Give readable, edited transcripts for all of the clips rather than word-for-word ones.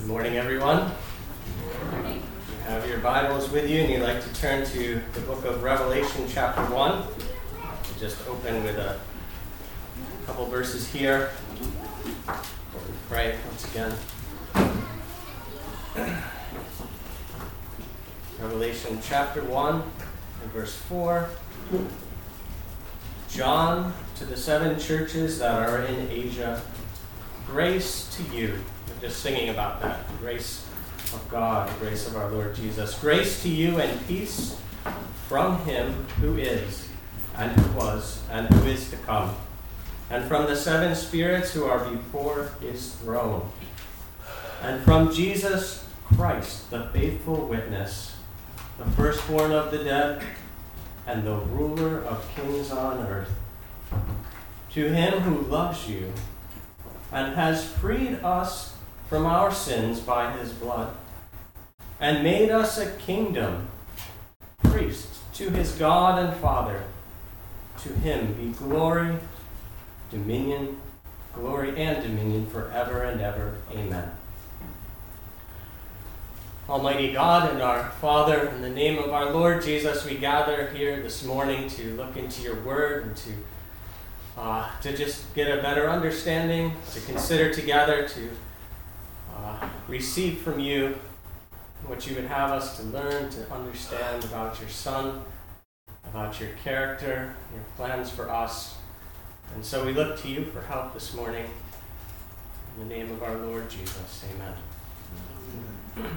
Good morning, everyone. If you have your Bibles with you and you'd like to turn to the book of Revelation, chapter 1, we'll just open with a couple verses here before we pray once again. Revelation, chapter 1, and verse 4. John, to the 7 churches that are in Asia, grace to you. We're just singing about that. The grace of God, the grace of our Lord Jesus. Grace to you and peace from him who is, and who was, and who is to come, and from the 7 spirits who are before his throne, and from Jesus Christ, the faithful witness, the firstborn of the dead, and the ruler of kings on earth. To him who loves you and has freed us from our sins by his blood, and made us a kingdom, priests to his God and Father. To him be glory and dominion forever and ever. Amen. Almighty God and our Father, in the name of our Lord Jesus, we gather here this morning to look into your word and to just get a better understanding, to consider together, to receive from you what you would have us to learn, to understand about your Son, about your character, your plans for us. And so we look to you for help this morning. In the name of our Lord Jesus, amen.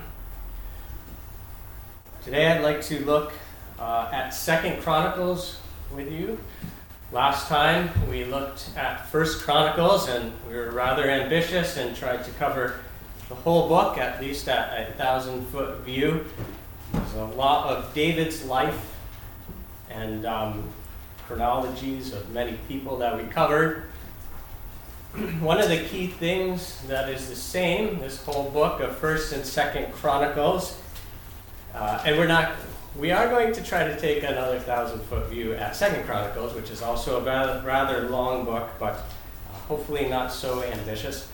Today I'd like to look at 2 Chronicles with you. Last time we looked at 1 Chronicles, and we were rather ambitious and tried to cover the whole book, at least at a 1,000-foot view. There's a lot of David's life and chronologies of many people that we covered. One of the key things that is the same, this whole book of 1st and 2nd Chronicles, and we are going to try to take another 1,000-foot view at 2nd Chronicles, which is also a rather long book, but hopefully not so ambitious.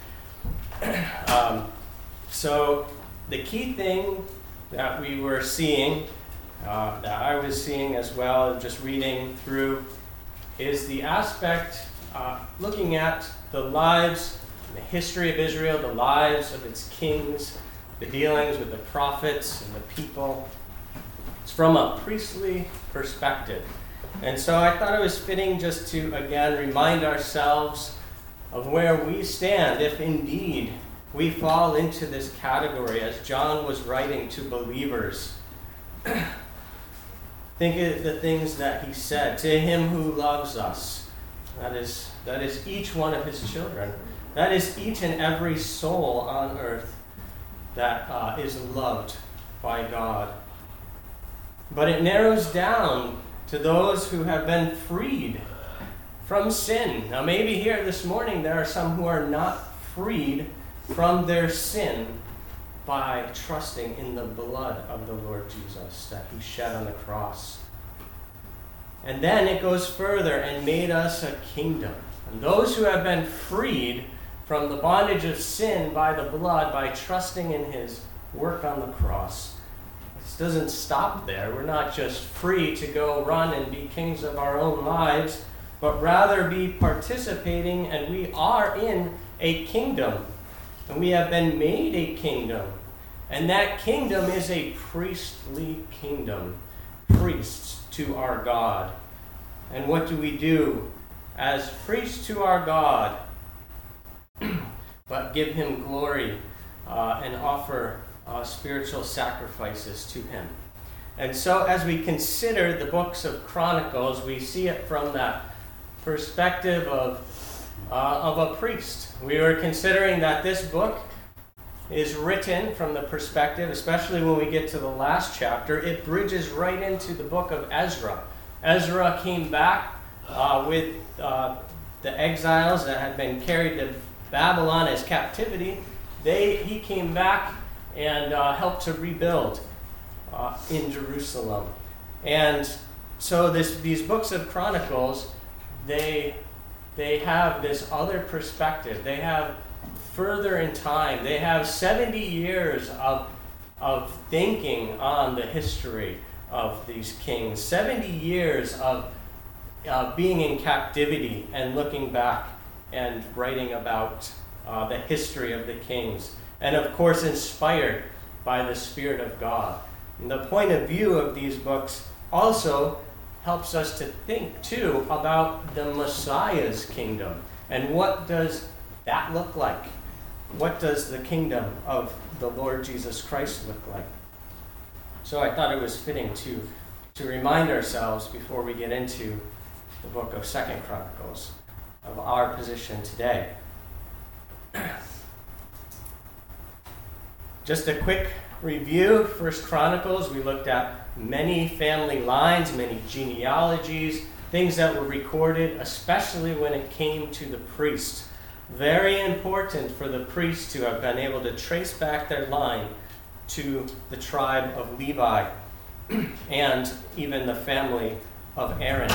So the key thing that we were seeing, that I was seeing as well, just reading through, is the aspect looking at the lives, the history of Israel, the lives of its kings, the dealings with the prophets and the people. It's from a priestly perspective. And so I thought it was fitting just to, again, remind ourselves of where we stand, if indeed we fall into this category, as John was writing to believers. Think of the things that he said. To him who loves us. That is each one of his children. That is each and every soul on earth that is loved by God. But it narrows down to those who have been freed from sin. Now maybe here this morning there are some who are not freed from their sin by trusting in the blood of the Lord Jesus that he shed on the cross. And then it goes further, and made us a kingdom. And those who have been freed from the bondage of sin by the blood, by trusting in his work on the cross. This doesn't stop there. We're not just free to go run and be kings of our own lives, but rather be participating, and we are in a kingdom. And we have been made a kingdom. And that kingdom is a priestly kingdom. Priests to our God. And what do we do as priests to our God? But give him glory and offer spiritual sacrifices to him. And so as we consider the books of Chronicles, we see it from that perspective of a priest. We were considering that this book is written from the perspective, especially when we get to the last chapter, it bridges right into the book of Ezra. Ezra came back with the exiles that had been carried to Babylon as captivity. He came back and helped to rebuild in Jerusalem. And so these books of Chronicles, they have this other perspective. They have further in time. They have 70 years of thinking on the history of these kings, 70 years of being in captivity and looking back and writing about the history of the kings, and of course inspired by the Spirit of God. And the point of view of these books also helps us to think too about the Messiah's kingdom, and what does that look like? What does the kingdom of the Lord Jesus Christ look like? So I thought it was fitting to remind ourselves before we get into the book of 2nd Chronicles of our position today. Just a quick review. 1st Chronicles, we looked at many family lines, many genealogies, things that were recorded, especially when it came to the priests. Very important for the priests to have been able to trace back their line to the tribe of Levi and even the family of Aaron.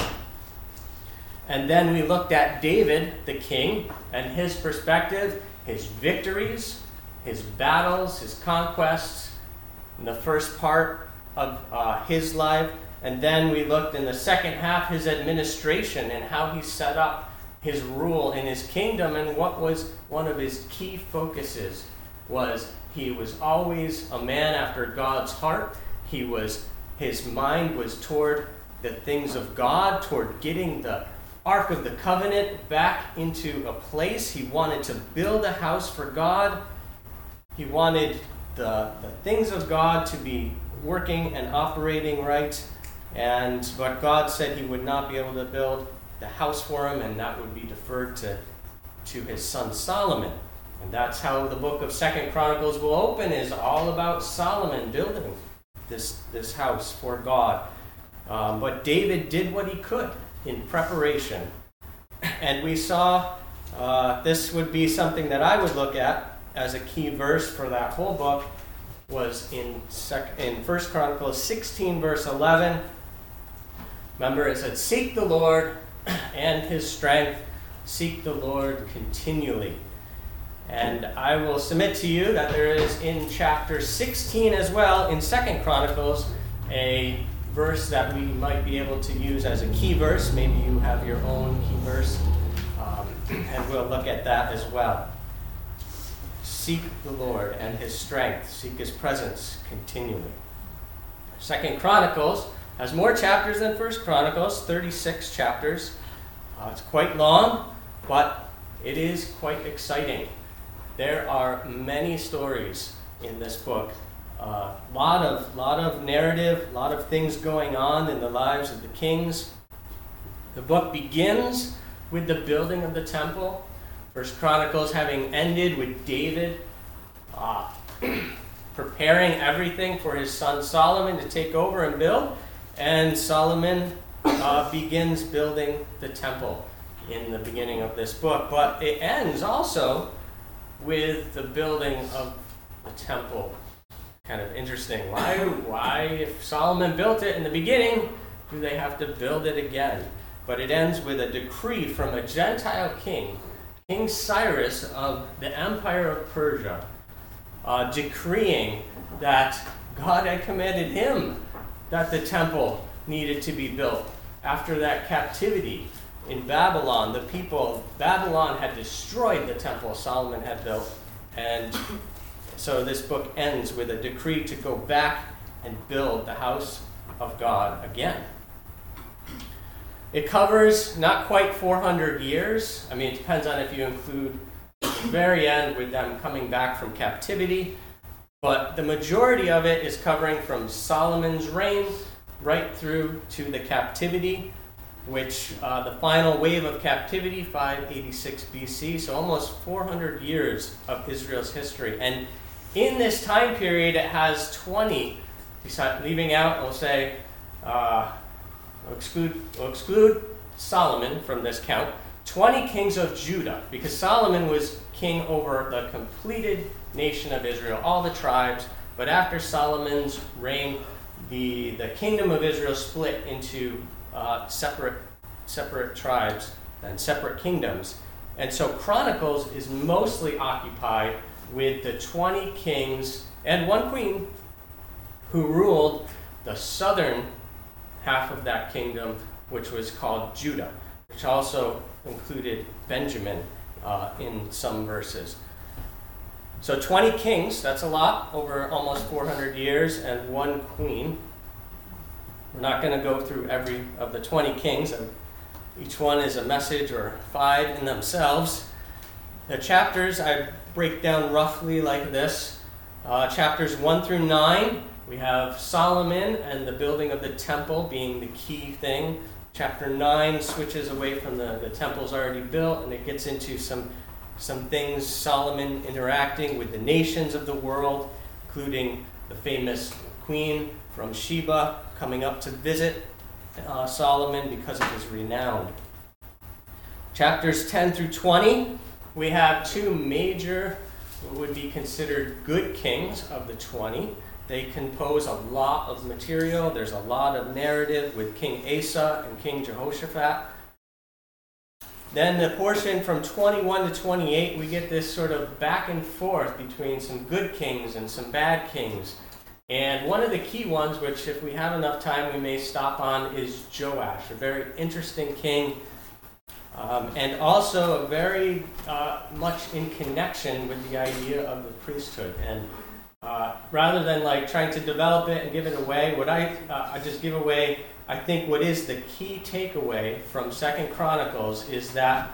And then we looked at David, the king, and his perspective, his victories, his battles, his conquests, in the first part of his life. And then we looked in the second half, his administration and how he set up his rule in his kingdom. And what was one of his key focuses was he was always a man after God's heart. His mind was toward the things of God, toward getting the Ark of the Covenant back into a place. He wanted to build a house for God. He wanted the things of God to be working and operating right. But God said he would not be able to build the house for him, and that would be deferred to his son Solomon. And that's how the book of 2nd Chronicles will open, is all about Solomon building this house for God. But David did what he could in preparation. And we saw this would be something that I would look at as a key verse for that whole book, was in 1 Chronicles 16, verse 11. Remember, it said, "Seek the Lord and his strength, seek the Lord continually." And I will submit to you that there is in chapter 16 as well, in 2nd Chronicles, a verse that we might be able to use as a key verse. Maybe you have your own key verse, and we'll look at that as well. Seek the Lord and his strength, seek his presence continually. 2nd Chronicles has more chapters than 1st Chronicles, 36 chapters. It's quite long, but it is quite exciting. There are many stories in this book. Lot of narrative, lot of things going on in the lives of the kings. The book begins with the building of the temple. 1st Chronicles having ended with David preparing everything for his son Solomon to take over and build. And Solomon begins building the temple in the beginning of this book. But it ends also with the building of the temple. Kind of interesting. Why, if Solomon built it in the beginning, do they have to build it again? But it ends with a decree from a Gentile king, King Cyrus of the Empire of Persia, decreeing that God had commanded him that the temple needed to be built. After that captivity in Babylon, the people of Babylon had destroyed the temple Solomon had built. And so this book ends with a decree to go back and build the house of God again. It covers not quite 400 years. I mean, it depends on if you include the very end with them coming back from captivity. But the majority of it is covering from Solomon's reign right through to the captivity, which the final wave of captivity, 586 BC, so almost 400 years of Israel's history. And in this time period, it has 20, leaving out, we'll say, we'll exclude Solomon from this count, 20 kings of Judah, because Solomon was king over the completed nation of Israel, all the tribes. But after Solomon's reign, the kingdom of Israel split into separate tribes and separate kingdoms. And so Chronicles is mostly occupied with the 20 kings and one queen who ruled the southern half of that kingdom, which was called Judah, which also included Benjamin in some verses. So 20 kings, that's a lot, over almost 400 years, and one queen. We're not going to go through every of the 20 kings. Each one is a message or 5 in themselves. The chapters I break down roughly like this. Chapters 1 through 9, we have Solomon and the building of the temple being the key thing. Chapter 9 switches away from the temple's already built, and it gets into some things, Solomon interacting with the nations of the world, including the famous queen from Sheba coming up to visit Solomon because of his renown. Chapters 10 through 20, we have 2 major, what would be considered good kings of the 20. They compose a lot of material. There's a lot of narrative with King Asa and King Jehoshaphat. Then the portion from 21 to 28, we get this sort of back and forth between some good kings and some bad kings. And one of the key ones, which if we have enough time we may stop on, is Joash, a very interesting king, and also very much in connection with the idea of the priesthood. And rather than like trying to develop it and give it away, what I just give away, I think what is the key takeaway from 2 Chronicles is that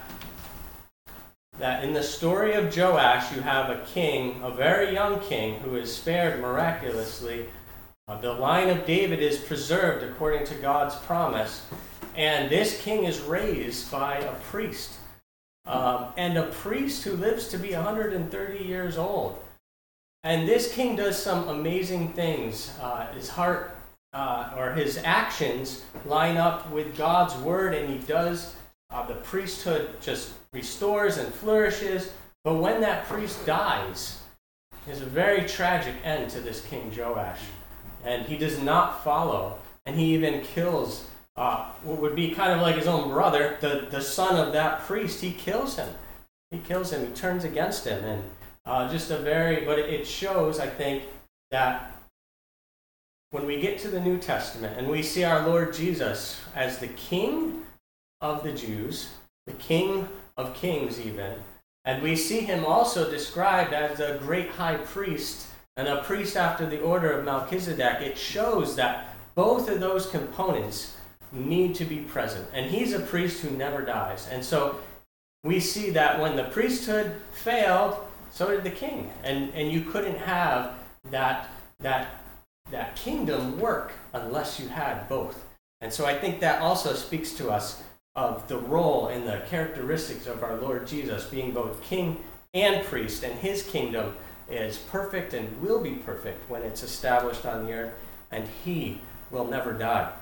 in the story of Joash, you have a king, a very young king, who is spared miraculously. The line of David is preserved according to God's promise. And this king is raised by a priest. And a priest who lives to be 130 years old. And this king does some amazing things. His heart or his actions line up with God's word, and he does. The priesthood just restores and flourishes. But when that priest dies, there's a very tragic end to this King Joash. And he does not follow. And he even kills what would be kind of like his own brother, the son of that priest. He kills him. He turns against him. And but it shows, I think, that when we get to the New Testament and we see our Lord Jesus as the King of the Jews, the King of Kings even, and we see him also described as a great high priest and a priest after the order of Melchizedek, it shows that both of those components need to be present. And he's a priest who never dies. And so we see that when the priesthood failed, so did the king. And you couldn't have that kingdom work unless you had both. And so I think that also speaks to us of the role and the characteristics of our Lord Jesus being both king and priest, and his kingdom is perfect and will be perfect when it's established on the earth, and he will never die.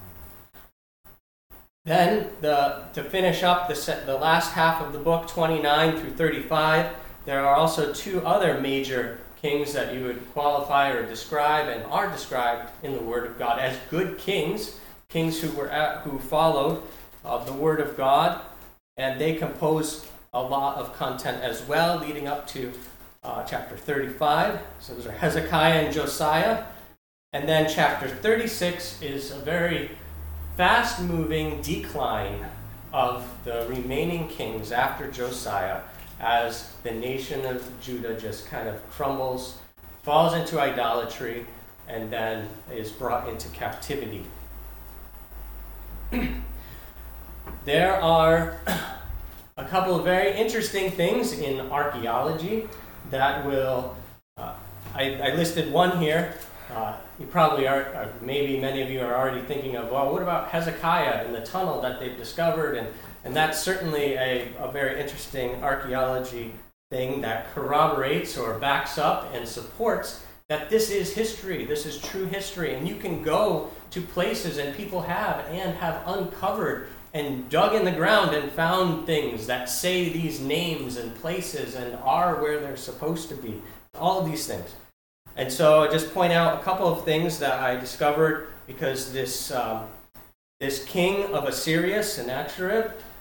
Then, to finish up the last half of the book, 29 through 35, there are also 2 other major kings that you would qualify or describe and are described in the Word of God as good kings who followed the Word of God, and they compose a lot of content as well, leading up to chapter 35. So those are Hezekiah and Josiah. And then chapter 36 is a very fast-moving decline of the remaining kings after Josiah, as the nation of Judah just kind of crumbles, falls into idolatry, and then is brought into captivity. There are a couple of very interesting things in archaeology that will, I listed one here. You probably are, maybe many of you are already thinking of, well, what about Hezekiah and the tunnel that they've discovered? And that's certainly a very interesting archaeology thing that corroborates or backs up and supports that this is history, this is true history, and you can go to places and people have uncovered and dug in the ground and found things that say these names and places and are where they're supposed to be, all of these things. And so I just point out a couple of things that I discovered, because this king of Assyria, Sennacherib,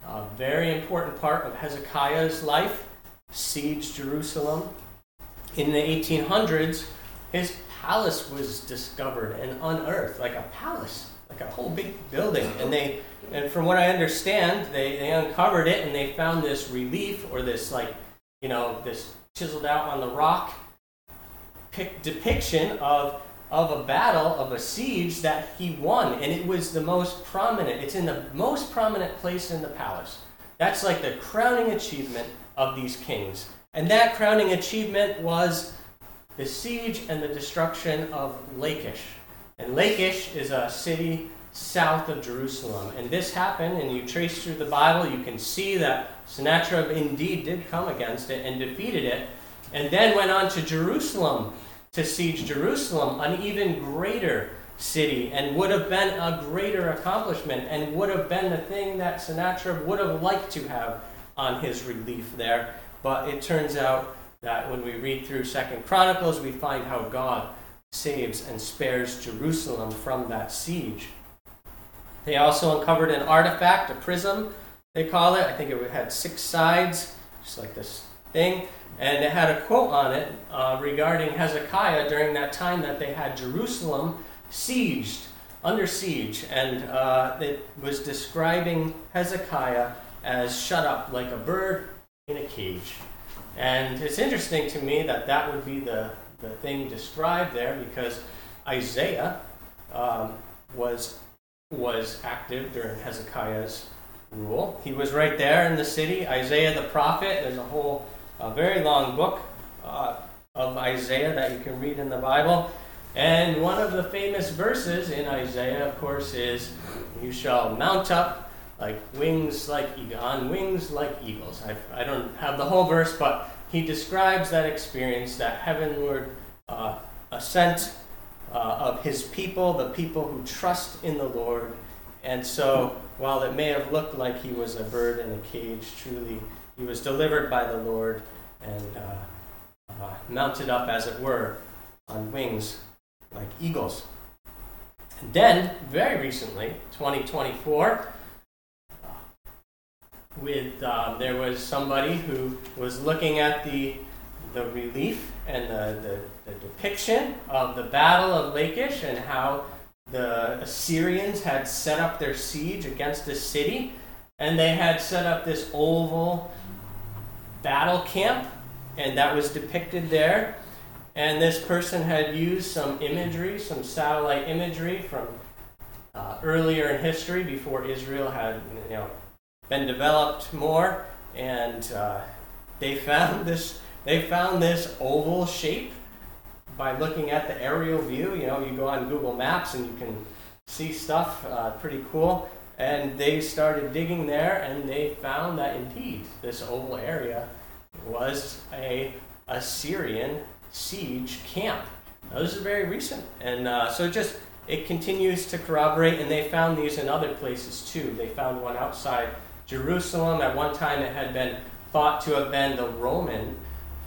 a very important part of Hezekiah's life, sieged Jerusalem. In the 1800s, his palace was discovered and unearthed, like a palace, like a whole big building. And from what I understand, they uncovered it and they found this relief, or this this chiseled out on the rock depiction of a battle, of a siege that he won. And it was the most prominent. It's in the most prominent place in the palace. That's like the crowning achievement of these kings. And that crowning achievement was the siege and the destruction of Lachish. And Lachish is a city south of Jerusalem. And this happened, and you trace through the Bible, you can see that Sennacherib indeed did come against it and defeated it, and then went on to Jerusalem to siege Jerusalem, an even greater city, and would have been a greater accomplishment, and would have been the thing that Sennacherib would have liked to have on his relief there. But it turns out that when we read through 2nd Chronicles, we find how God saves and spares Jerusalem from that siege. They also uncovered an artifact, a prism, they call it. I think it had 6 sides, just like this thing. And it had a quote on it regarding Hezekiah during that time that they had Jerusalem sieged, under siege. And it was describing Hezekiah as shut up like a bird in a cage. And it's interesting to me that that would be the thing described there, because Isaiah was active during Hezekiah's rule. He was right there in the city. Isaiah the prophet, there's a very long book of Isaiah that you can read in the Bible. And one of the famous verses in Isaiah, of course, is, "You shall mount up like wings like on wings like eagles." I don't have the whole verse, but he describes that experience, that heavenward ascent of his people, the people who trust in the Lord. And so, while it may have looked like he was a bird in a cage, truly he was delivered by the Lord and mounted up, as it were, on wings like eagles. And then, very recently, 2024, there was somebody who was looking at the relief and the depiction of the Battle of Lachish and how the Assyrians had set up their siege against this city, and they had set up this oval battle camp, and that was depicted there. And this person had used some imagery, some satellite imagery from earlier in history, before Israel had been developed more, and they found this oval shape by looking at the aerial view. You go on Google Maps and you can see stuff pretty cool. And they started digging there, and they found that indeed this oval area was a Assyrian siege camp. Now, this is very recent, and so it continues to corroborate. And they found these in other places too. They found one outside Jerusalem. At one time, it had been thought to have been the Roman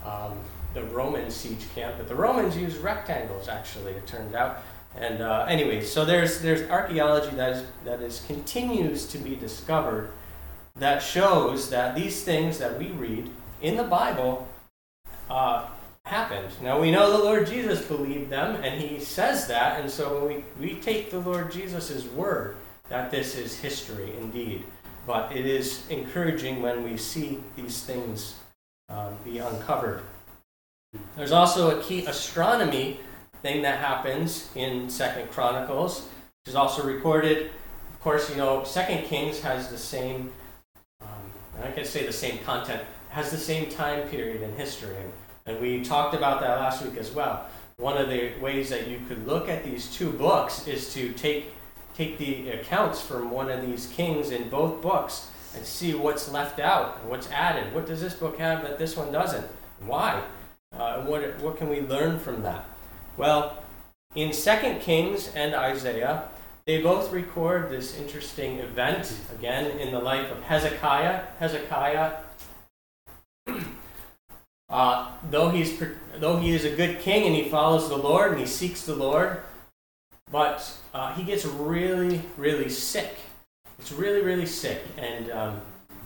siege camp, but the Romans used rectangles. Actually, it turned out. And anyway, so there's archaeology that continues to be discovered that shows that these things that we read in the Bible happened. Now, we know the Lord Jesus believed them, and he says that, and so when we take the Lord Jesus' word that this is history indeed. But it is encouraging when we see these things be uncovered. There's also a key astronomy thing that happens in 2nd Chronicles, which is also recorded. Of course, 2nd Kings has the same, I can say the same content, has the same time period in history. And we talked about that last week as well. One of the ways that you could look at these two books is to take the accounts from one of these kings in both books and see what's left out and what's added. What does this book have that this one doesn't? Why? What can we learn from that? Well, in 2 Kings and Isaiah, they both record this interesting event, again, in the life of Hezekiah. Hezekiah, though he is a good king and he follows the Lord and he seeks the Lord, but he gets really, really sick. It's really, really sick. And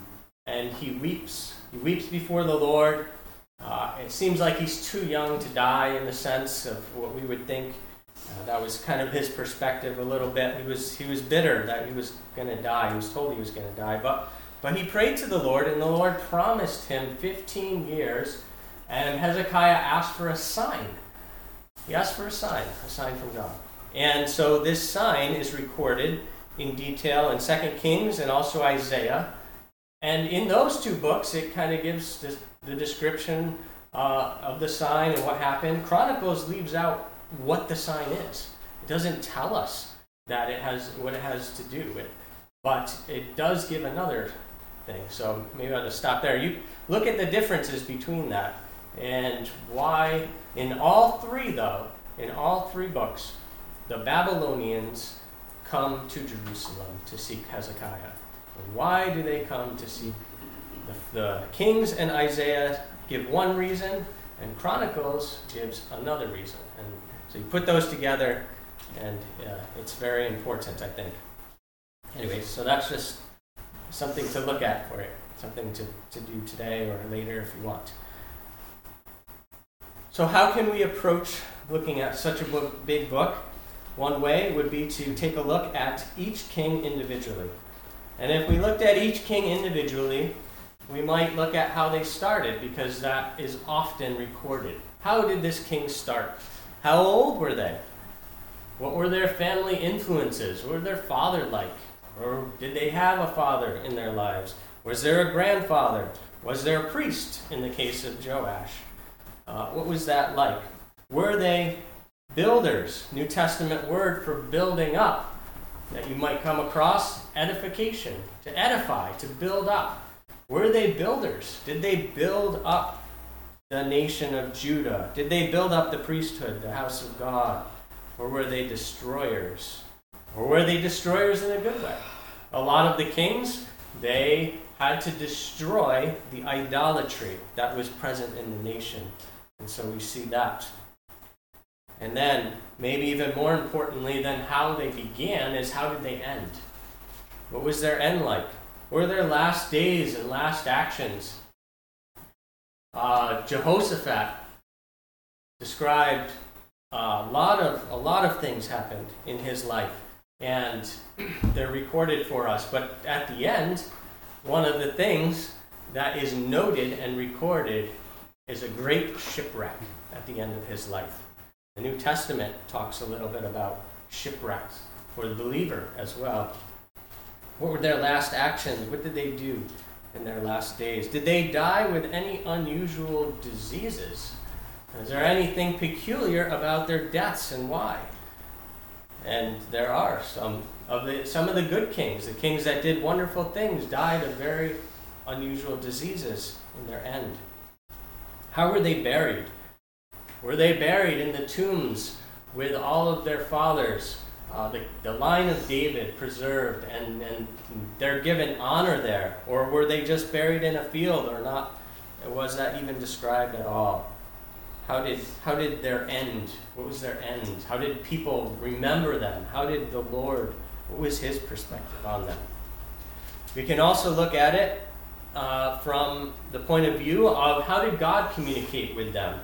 and he weeps. He weeps before the Lord. It seems like he's too young to die in the sense of what we would think. That was kind of his perspective a little bit. He was bitter that he was going to die. He was told he was going to die. But he prayed to the Lord, and the Lord promised him 15 years, and Hezekiah asked for a sign. He asked for a sign from God. And so this sign is recorded in detail in 2 Kings and also Isaiah. And in those two books, it kind of gives the description of the sign and what happened. Chronicles leaves out what the sign is. It doesn't tell us that it has what it has to do with, but it does give another thing. So maybe I'll just stop there. You look at the differences between that and why in all three books, the Babylonians come to Jerusalem to seek Hezekiah. And why do they come to seek? The Kings and Isaiah give one reason, and Chronicles gives another reason. And so you put those together, and it's very important, I think. Anyway, so that's just something to look at for you, something to do today or later if you want. So how can we approach looking at such a big book? One way would be to take a look at each king individually. And if we looked at each king individually, we might look at how they started, because that is often recorded. How did this king start? How old were they? What were their family influences? What was their father like? Or did they have a father in their lives? Was there a grandfather? Was there a priest in the case of Joash? What was that like? Were they builders? New Testament word for building up that you might come across, edification, to edify, to build up. Were they builders? Did they build up the nation of Judah? Did they build up the priesthood, the house of God? Or were they destroyers? Or were they destroyers in a good way? A lot of the kings, they had to destroy the idolatry that was present in the nation. And so we see that. And then, maybe even more importantly than how they began, is how did they end? What was their end like? What were their last days and last actions? Jehoshaphat described a lot of things happened in his life, and they're recorded for us. But at the end, one of the things that is noted and recorded is a great shipwreck at the end of his life. The New Testament talks a little bit about shipwrecks for the believer as well. What were their last actions? What did they do in their last days? Did they die with any unusual diseases? Is there anything peculiar about their deaths, and why? And there are some of the good kings, the kings that did wonderful things, died of very unusual diseases in their end. How were they buried? Were they buried in the tombs with all of their fathers? The line of David preserved, and they're given honor there? Or were they just buried in a field, or not? Was that even described at all? How did their end? What was their end? How did people remember them? How did the Lord, what was his perspective on them? We can also look at it from the point of view of how did God communicate with them?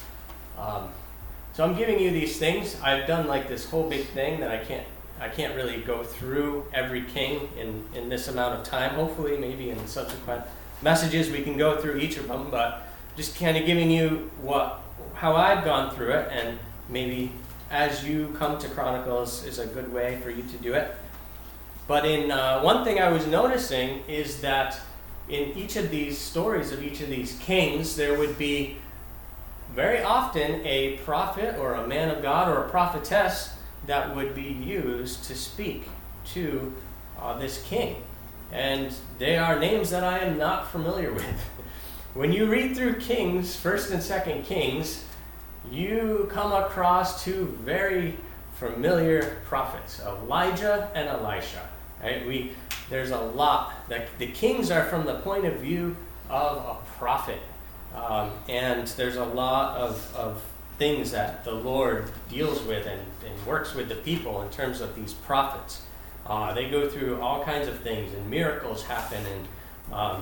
So I'm giving you these things. I've done like this whole big thing that I can't really go through every king in this amount of time. Hopefully, maybe in subsequent messages we can go through each of them, but just kind of giving you how I've gone through it, and maybe as you come to Chronicles is a good way for you to do it. But in one thing I was noticing is that in each of these stories of each of these kings, there would be very often a prophet or a man of God or a prophetess that would be used to speak to this king. And they are names that I am not familiar with. When you read through Kings, 1st and 2nd Kings, you come across two very familiar prophets, Elijah and Elisha. Right? There's a lot. The kings are from the point of view of a prophet. And there's a lot of things that the Lord deals with and works with the people in terms of these prophets. They go through all kinds of things, and miracles happen, and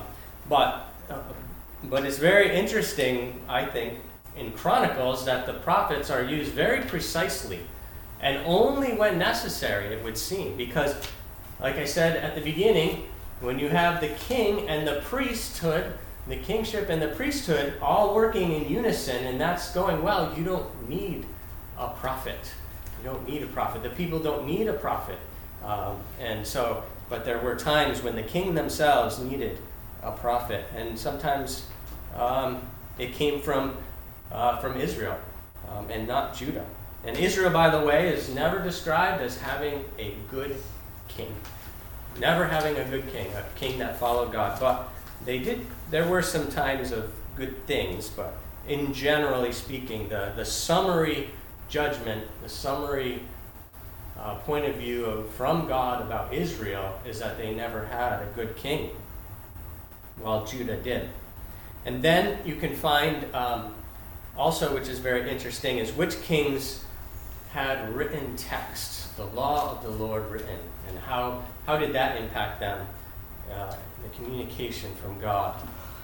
But it's very interesting, I think, in Chronicles that the prophets are used very precisely and only when necessary, it would seem. Because, like I said at the beginning, when you have the king and the priesthood, the kingship and the priesthood all working in unison, and that's going well, you don't need a prophet. You don't need a prophet. The people don't need a prophet. But there were times when the king themselves needed a prophet, and sometimes it came from Israel and not Judah. And Israel, by the way, is never described as having a good king. Never having a good king, a king that followed God. But there were some times of good things, but in generally speaking, the summary judgment, the summary point of view from God about Israel is that they never had a good king, while Judah did. And then you can find also, which is very interesting, is which kings had written text, the law of the Lord written, and how did that impact them, the communication from God.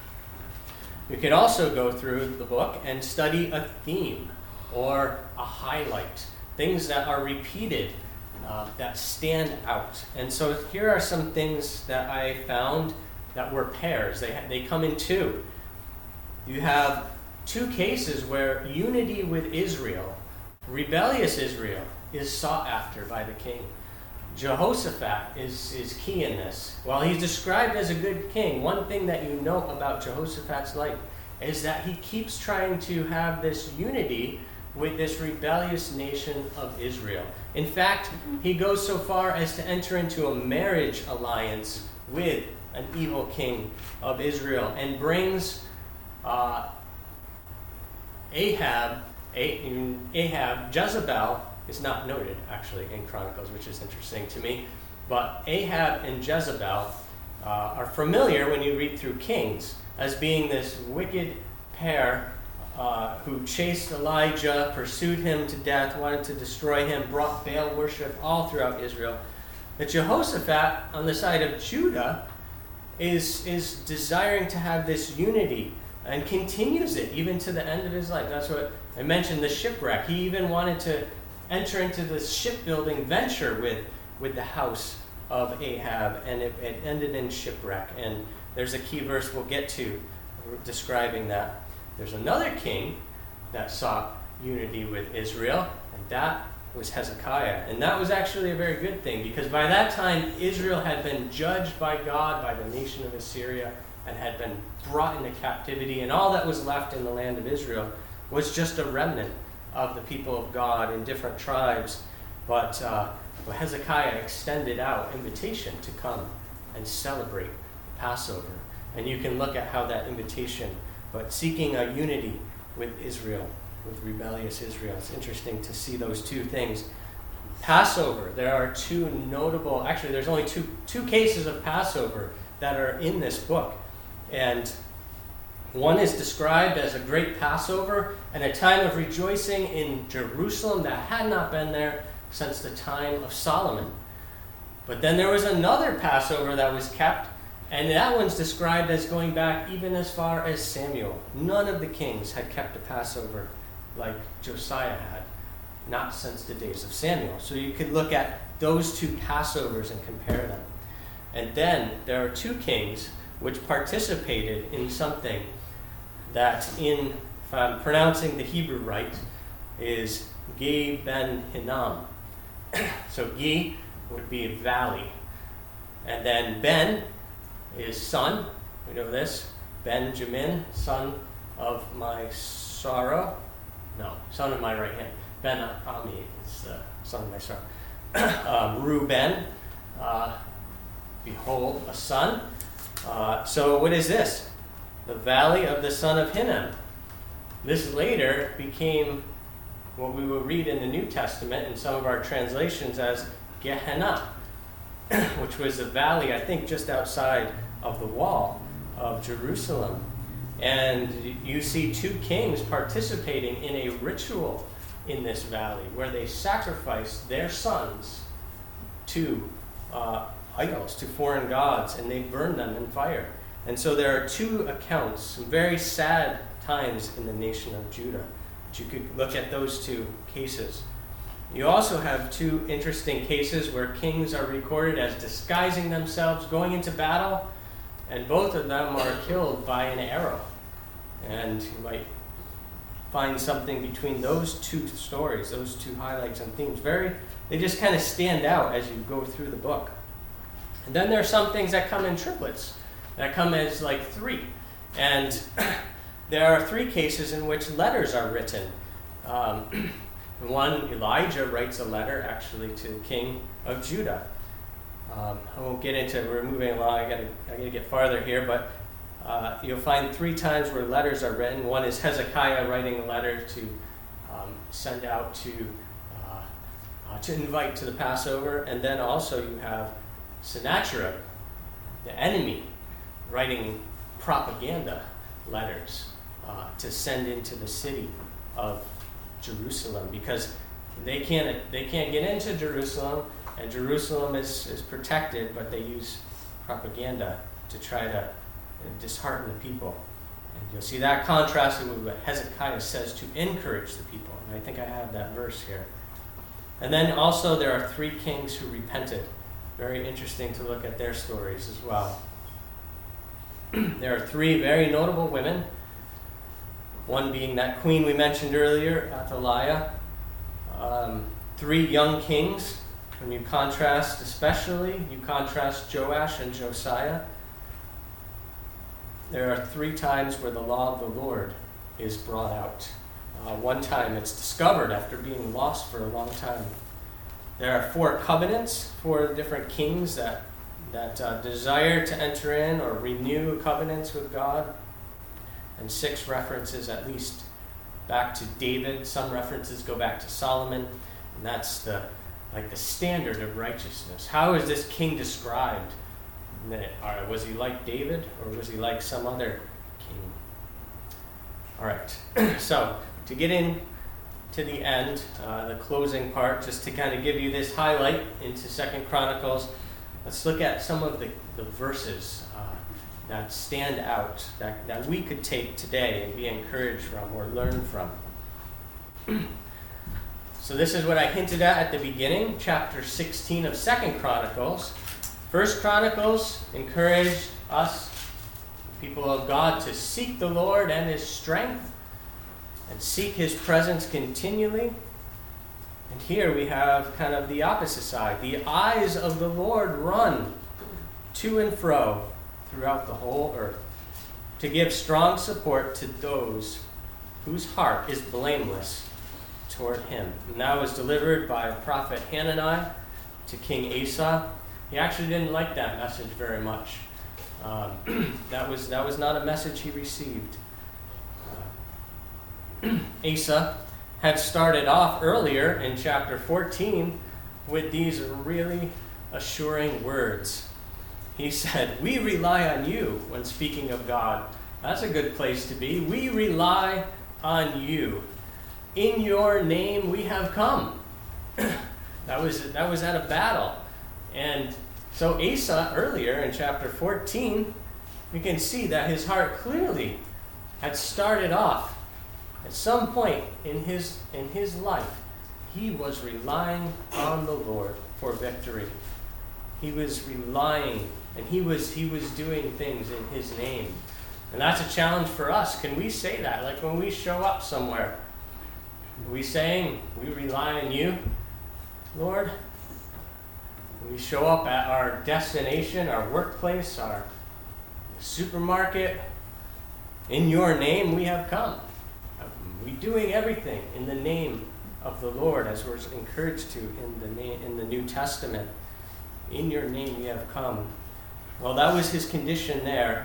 You can also go through the book and study a theme or a highlight, things that are repeated, that stand out. And so here are some things that I found that were pairs. They come in two. You have two cases where unity with Israel, rebellious Israel, is sought after by the king. Jehoshaphat is key in this. While he's described as a good king, one thing that you know about Jehoshaphat's life is that he keeps trying to have this unity with this rebellious nation of Israel. In fact, he goes so far as to enter into a marriage alliance with an evil king of Israel and brings Jezebel is not noted actually in Chronicles, which is interesting to me, but Ahab and Jezebel are familiar when you read through Kings as being this wicked pair who chased Elijah, pursued him to death, wanted to destroy him, brought Baal worship all throughout Israel. But Jehoshaphat, on the side of Judah, is desiring to have this unity and continues it even to the end of his life. That's what I mentioned, the shipwreck. He even wanted to enter into this shipbuilding venture with the house of Ahab, and it ended in shipwreck. And there's a key verse we'll get to describing that. There's another king that sought unity with Israel, and that was Hezekiah. And that was actually a very good thing, because by that time Israel had been judged by God by the nation of Assyria and had been brought into captivity, and all that was left in the land of Israel was just a remnant of the people of God in different tribes. But Hezekiah extended out invitation to come and celebrate the Passover. And you can look at how that invitation, but seeking a unity with Israel, with rebellious Israel. It's interesting to see those two things. Passover, there are two notable, actually there's only two cases of Passover that are in this book. And one is described as a great Passover and a time of rejoicing in Jerusalem that had not been there since the time of Solomon. But then there was another Passover that was kept, and that one's described as going back even as far as Samuel. None of the kings had kept a Passover like Josiah had, not since the days of Samuel. So you could look at those two Passovers and compare them. And then there are two kings which participated in something that, if I'm pronouncing the Hebrew right, is Gi Ben Hinnom. So Gi would be a valley. And then Ben is son. We know this. Benjamin, son of my sorrow. No, son of my right hand. Ben Ami is the son of my sorrow. Reuben, behold, a son. So what is this? The valley of the son of Hinnom. This later became what we will read in the New Testament in some of our translations as Gehenna, which was a valley, I think, just outside of the wall of Jerusalem. And you see two kings participating in a ritual in this valley where they sacrificed their sons to idols, to foreign gods, and they burned them in fire. And so there are two accounts, some very sad times in the nation of Judah. But you could look at those two cases. You also have two interesting cases where kings are recorded as disguising themselves, going into battle, and both of them are killed by an arrow. And you might find something between those two stories, those two highlights and themes. They just kind of stand out as you go through the book. And then there are some things that come in triplets, that come as like three. And there are three cases in which letters are written. One, Elijah writes a letter actually to the king of Judah. I won't get into, we're moving along, I gotta get farther here, but you'll find three times where letters are written. One is Hezekiah writing a letter to send out to invite to the Passover, and then also you have Sennacherib, the enemy, writing propaganda letters to send into the city of Jerusalem, because they can't get into Jerusalem, and Jerusalem is protected, but they use propaganda to try to dishearten the people. And you'll see that contrasted with what Hezekiah says to encourage the people. And I think I have that verse here. And then also there are three kings who repented. Very interesting to look at their stories as well. There are three very notable women. One being that queen we mentioned earlier, Athaliah. Three young kings. When you contrast, you contrast Joash and Josiah. There are three times where the law of the Lord is brought out. One time it's discovered after being lost for a long time. There are 4 covenants, 4 different kings that desire to enter in or renew covenants with God. And 6 references at least back to David. Some references go back to Solomon. And that's the standard of righteousness. How is this king described? Was he like David, or was he like some other king? All right. So to get in to the end, the closing part, just to kind of give you this highlight into 2 Chronicles, let's look at some of the verses that stand out, that we could take today and be encouraged from or learn from. So this is what I hinted at the beginning, chapter 16 of 2 Chronicles. 1 Chronicles encouraged us, the people of God, to seek the Lord and His strength and seek His presence continually. And here we have kind of the opposite side. The eyes of the Lord run to and fro throughout the whole earth to give strong support to those whose heart is blameless toward Him. And that was delivered by prophet Hanani to King Asa. He actually didn't like that message very much. That was not a message he received. Asa had started off earlier in chapter 14 with these really assuring words. He said, "We rely on you," when speaking of God. That's a good place to be. We rely on you. In your name we have come. That was at a battle. And so Asa, earlier in chapter 14, we can see that his heart clearly had started off at some point in his life. He was relying on the Lord for victory. He was relying, and he was doing things in His name. And that's a challenge for us. Can we say that? Like when we show up somewhere, are we saying, "We rely on you, Lord"? We show up at our destination, our workplace, our supermarket. In your name we have come. Are we doing everything in the name of the Lord, as we're encouraged to in the New Testament? In your name we have come. Well, that was his condition there.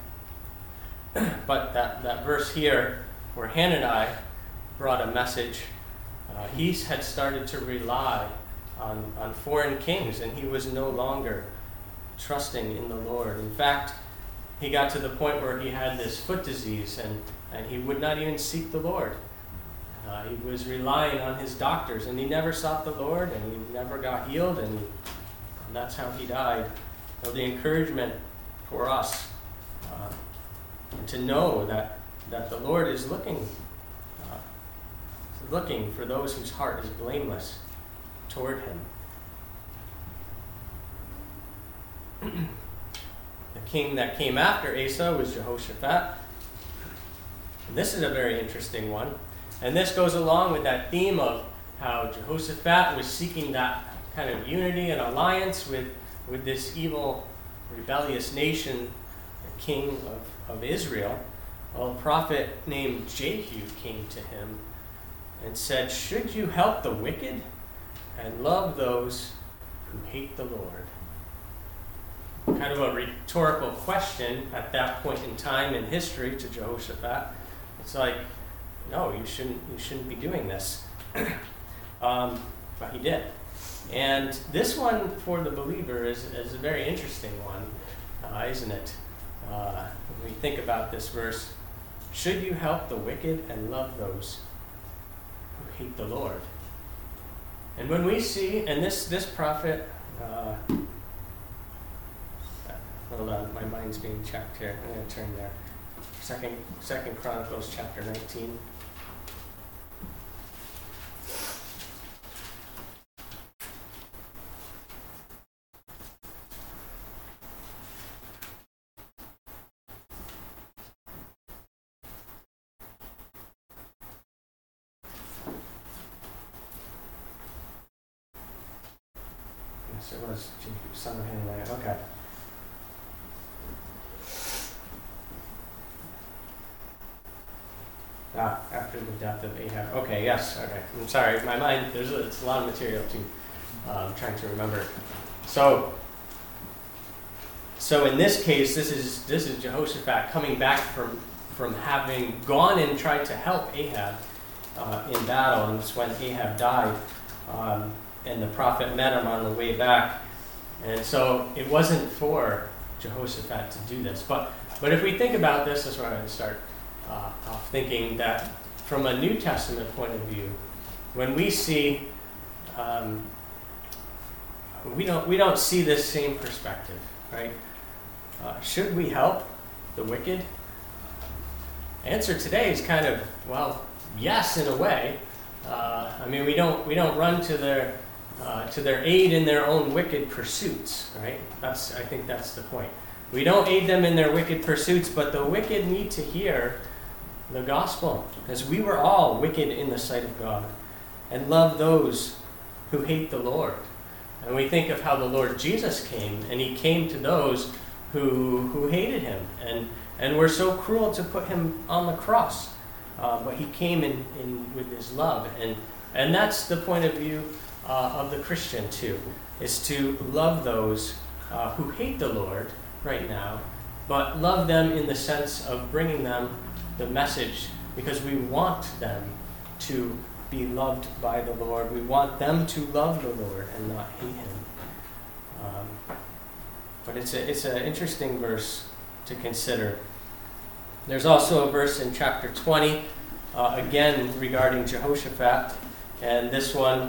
But that verse here, where Hanani brought a message, he had started to rely on foreign kings, and he was no longer trusting in the Lord. In fact, he got to the point where he had this foot disease, and he would not even seek the Lord. He was relying on his doctors, and he never sought the Lord, and he never got healed, and that's how he died. So the encouragement for us and to know that the Lord is looking for those whose heart is blameless toward him. The king that came after Asa was Jehoshaphat. And this is a very interesting one. And this goes along with that theme of how Jehoshaphat was seeking that kind of unity and alliance with this evil, rebellious nation, the king of Israel. Well, a prophet named Jehu came to him and said, "Should you help the wicked and love those who hate the Lord?" Kind of a rhetorical question at that point in time in history to Jehoshaphat. It's like, no, you shouldn't be doing this. But he did. And this one for the believer is a very interesting one, isn't it? When we think about this verse, should you help the wicked and love those who hate the Lord? And when we see, and this prophet, hold on, my mind's being checked here. I'm going to turn there. Second Chronicles chapter 19. Yes, it was Jehu, son of Hananiah. Okay. After the death of Ahab. Okay, yes, okay. I'm sorry, my mind, it's a lot of material I'm trying to remember. So in this case, this is Jehoshaphat coming back from having gone and tried to help Ahab in battle, and it's when Ahab died, and the prophet met him on the way back. And so it wasn't for Jehoshaphat to do this. But if we think about this, that's where I'm going to start off thinking that from a New Testament point of view, when we see, we don't see this same perspective, right? Should we help the wicked? Answer today is kind of, well, yes, in a way. I mean, we don't run to their aid in their own wicked pursuits, right? I think that's the point. We don't aid them in their wicked pursuits, but the wicked need to hear the gospel, because we were all wicked in the sight of God, and love those who hate the Lord. And we think of how the Lord Jesus came, and he came to those who hated him, and were so cruel to put him on the cross. But he came in with his love, and that's the point of view of the Christian too, is to love those who hate the Lord right now, but love them in the sense of bringing them the message, because we want them to be loved by the Lord. We want them to love the Lord and not hate him. But it's an interesting verse to consider. There's also a verse in chapter 20, again regarding Jehoshaphat, and this one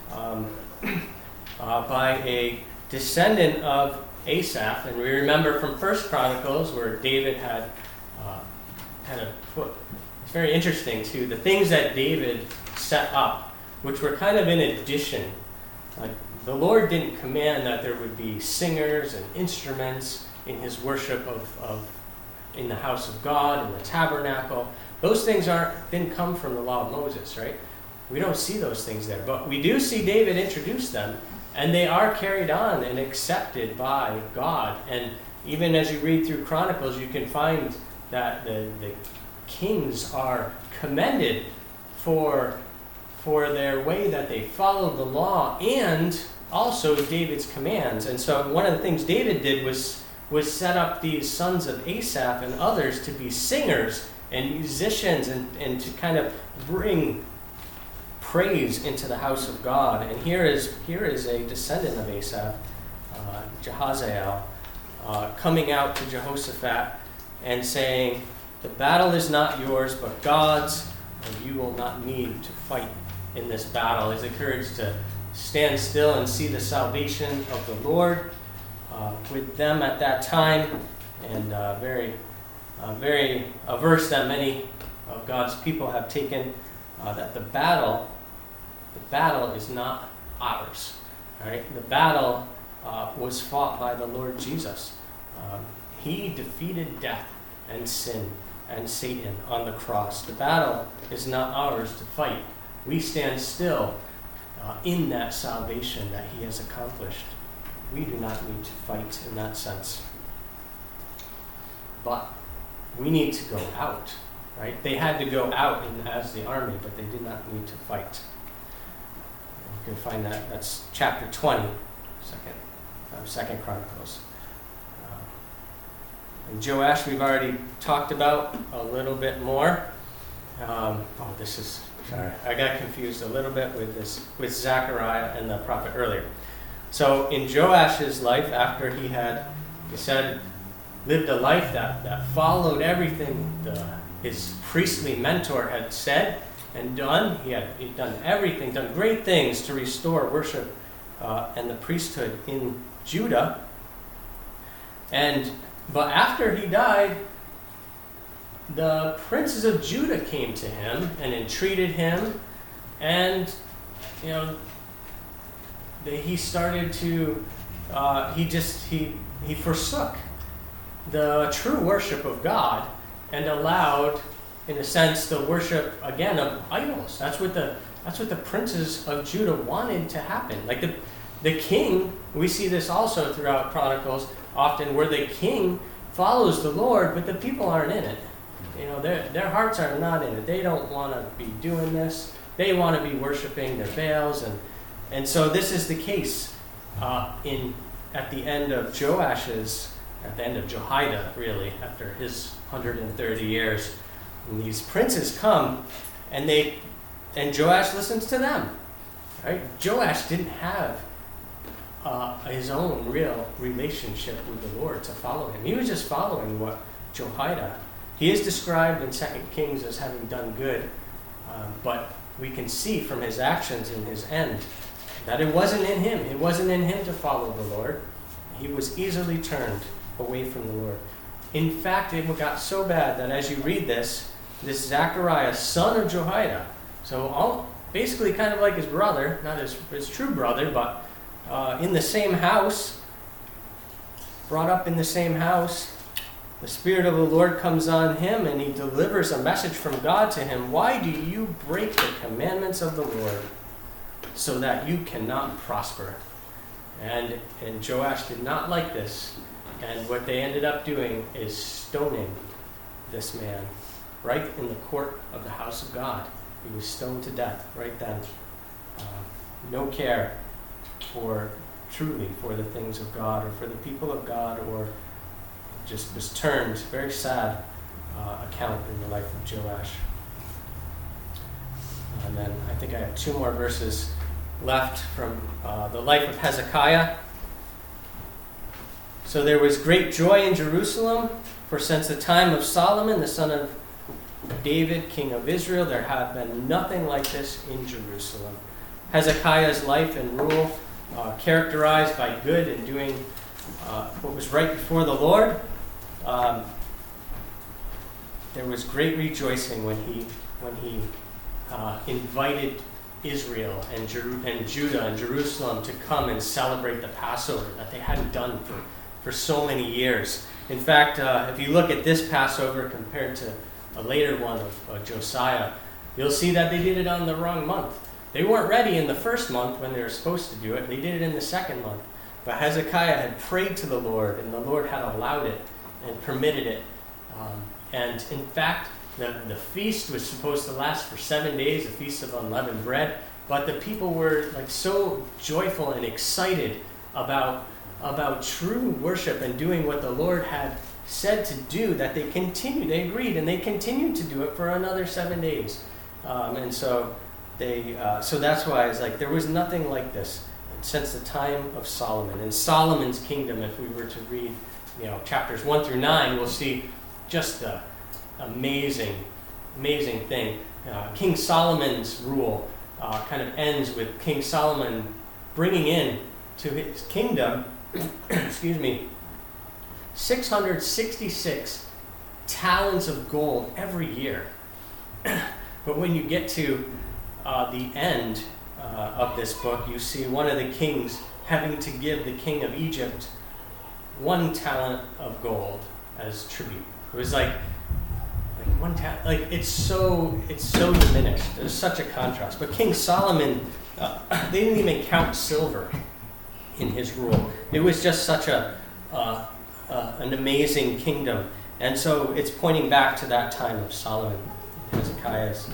by a descendant of Asaph. And we remember from 1 Chronicles where David had kind of put, it's very interesting too, the things that David set up, which were kind of in addition. Like, the Lord didn't command that there would be singers and instruments in his worship in the house of God, in the tabernacle. Those things didn't come from the law of Moses, right? We don't see those things there, but we do see David introduce them, and they are carried on and accepted by God. And even as you read through Chronicles, you can find that the kings are commended for their way that they followed the law and also David's commands. And so one of the things David did was set up these sons of Asaph and others to be singers and musicians and to kind of bring praise into the house of God. And here is a descendant of Asaph, Jehaziel, coming out to Jehoshaphat and saying, "The battle is not yours, but God's, and you will not need to fight in this battle." He's encouraged to stand still and see the salvation of the Lord with them at that time, and very, a verse that many of God's people have taken, that the battle is not ours. All right? The battle was fought by the Lord Jesus. He defeated death and sin and Satan on the cross. The battle is not ours to fight. We stand still in that salvation that he has accomplished. We do not need to fight in that sense. But we need to go out, right? They had to go out as the army, but they did not need to fight. You can find that. That's chapter 20, Second Chronicles. And Joash, we've already talked about a little bit more. Sorry, I got confused a little bit with Zechariah and the prophet earlier. So in Joash's life, after he said, lived a life that followed everything his priestly mentor had said and done. He'd done everything, done great things to restore worship and the priesthood in Judah. But after he died, the princes of Judah came to him and entreated him, and he started to he forsook the true worship of God and allowed, in a sense, the worship again of idols. That's what the princes of Judah wanted to happen. Like the king, we see this also throughout Chronicles, often where the king follows the Lord, but the people aren't in it. Their hearts are not in it. They don't want to be doing this. They want to be worshiping their Baals, and so this is the case at the end of Jehoiada, really, after his 130 years. And these princes come, and Joash listens to them. Right? Joash didn't have his own real relationship with the Lord to follow him. He was just following what Jehoiada. He is described in 2 Kings as having done good, but we can see from his actions in his end that it wasn't in him. It wasn't in him to follow the Lord. He was easily turned away from the Lord. In fact, it got so bad that as you read this Zechariah, son of Jehoiada, so basically kind of like his brother, not his true brother, but in the same house, brought up in the same house, the Spirit of the Lord comes on him, and he delivers a message from God to him. Why do you break the commandments of the Lord so that you cannot prosper? And Joash did not like this. And what they ended up doing is stoning this man right in the court of the house of God. He was stoned to death right then. No care for the things of God or for the people of God, or just was turned. Very sad account in the life of Joash. And then I think I have 2 more verses left from the life of Hezekiah. So there was great joy in Jerusalem, for since the time of Solomon, the son of David, king of Israel, there had been nothing like this in Jerusalem. Hezekiah's life and rule, characterized by good and doing what was right before the Lord. There was great rejoicing when he invited Israel and Judah and Jerusalem to come and celebrate the Passover that they hadn't done for so many years. In fact, if you look at this Passover compared to a later one of Josiah, you'll see that they did it on the wrong month. They weren't ready in the first month when they were supposed to do it. They did it in the second month. But Hezekiah had prayed to the Lord, and the Lord had allowed it and permitted it. And in fact, the feast was supposed to last for 7 days, a feast of unleavened bread. But the people were so joyful and excited about true worship and doing what the Lord had said to do that they agreed, and they continued to do it for another 7 days. And so so that's why it's there was nothing like this since the time of Solomon. In Solomon's kingdom, if we were to read chapters 1 through 9, we'll see just the amazing thing. King Solomon's rule kind of ends with King Solomon bringing in to his kingdom 666 talents of gold every year. But when you get to the end of this book, you see one of the kings having to give the king of Egypt 1 talent of gold as tribute. It was like 1 talent. Like it's so diminished. There's such a contrast. But King Solomon, they didn't even count silver in his rule. It was just such an amazing kingdom. And so it's pointing back to that time of Solomon, Hezekiah's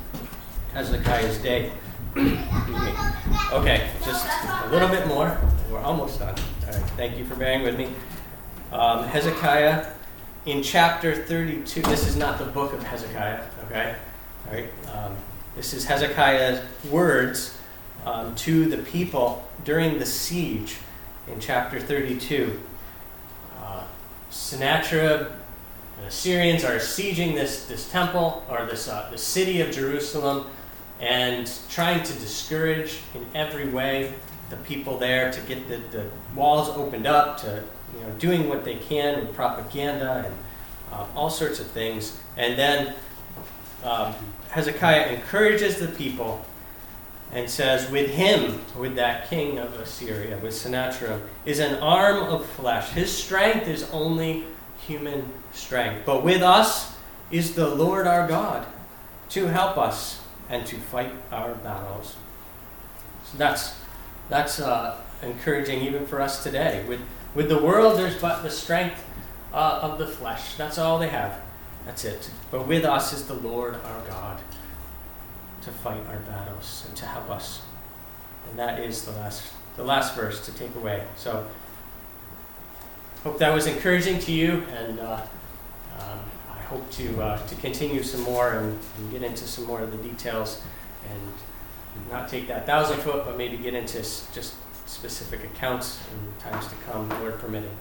day. Excuse me. Okay, just a little bit more. We're almost done. All right, thank you for bearing with me. Hezekiah, in chapter 32, this is not the book of Hezekiah, okay? All right, this is Hezekiah's words to the people during the siege in chapter 32. Sennacherib, the Assyrians are sieging this temple, or the city of Jerusalem, and trying to discourage in every way the people there to get the walls opened up, to doing what they can with propaganda and all sorts of things. And then Hezekiah encourages the people and says, with him, with that king of Assyria, with Sennacherib, is an arm of flesh. His strength is only human strength. But with us is the Lord our God to help us and to fight our battles. So that's encouraging even for us today. With the world, there's but the strength of the flesh. That's all they have. That's it. But with us is the Lord our God to fight our battles and to help us. And that is the last verse to take away. So hope that was encouraging to you, and I hope to continue some more and get into some more of the details, and not take that 1,000-foot, but maybe get into just specific accounts in times to come, Lord permitting.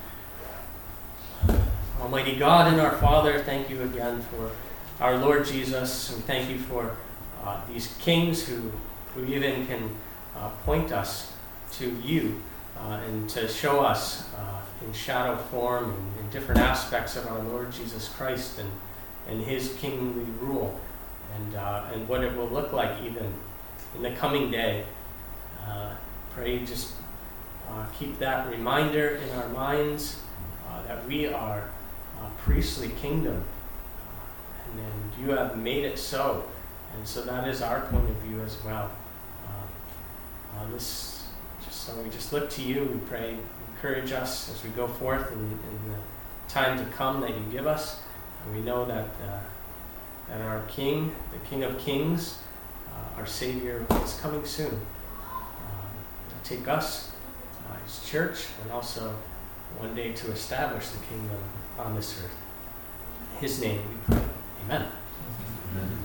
Almighty God and our Father, thank you again for our Lord Jesus, and thank you for these kings who even can point us to you and to show us in shadow form and in different aspects of our Lord Jesus Christ and his kingly rule, and what it will look like even in the coming day. Pray just keep that reminder in our minds that we are a priestly kingdom, and you have made it so. And so that is our point of view as well. So we just look to you. We pray, encourage us as we go forth in the time to come that you give us. And we know that our King, the King of Kings, our Savior, is coming soon to take us, his church, and also one day to establish the kingdom on this earth. In his name we pray. Amen. Amen.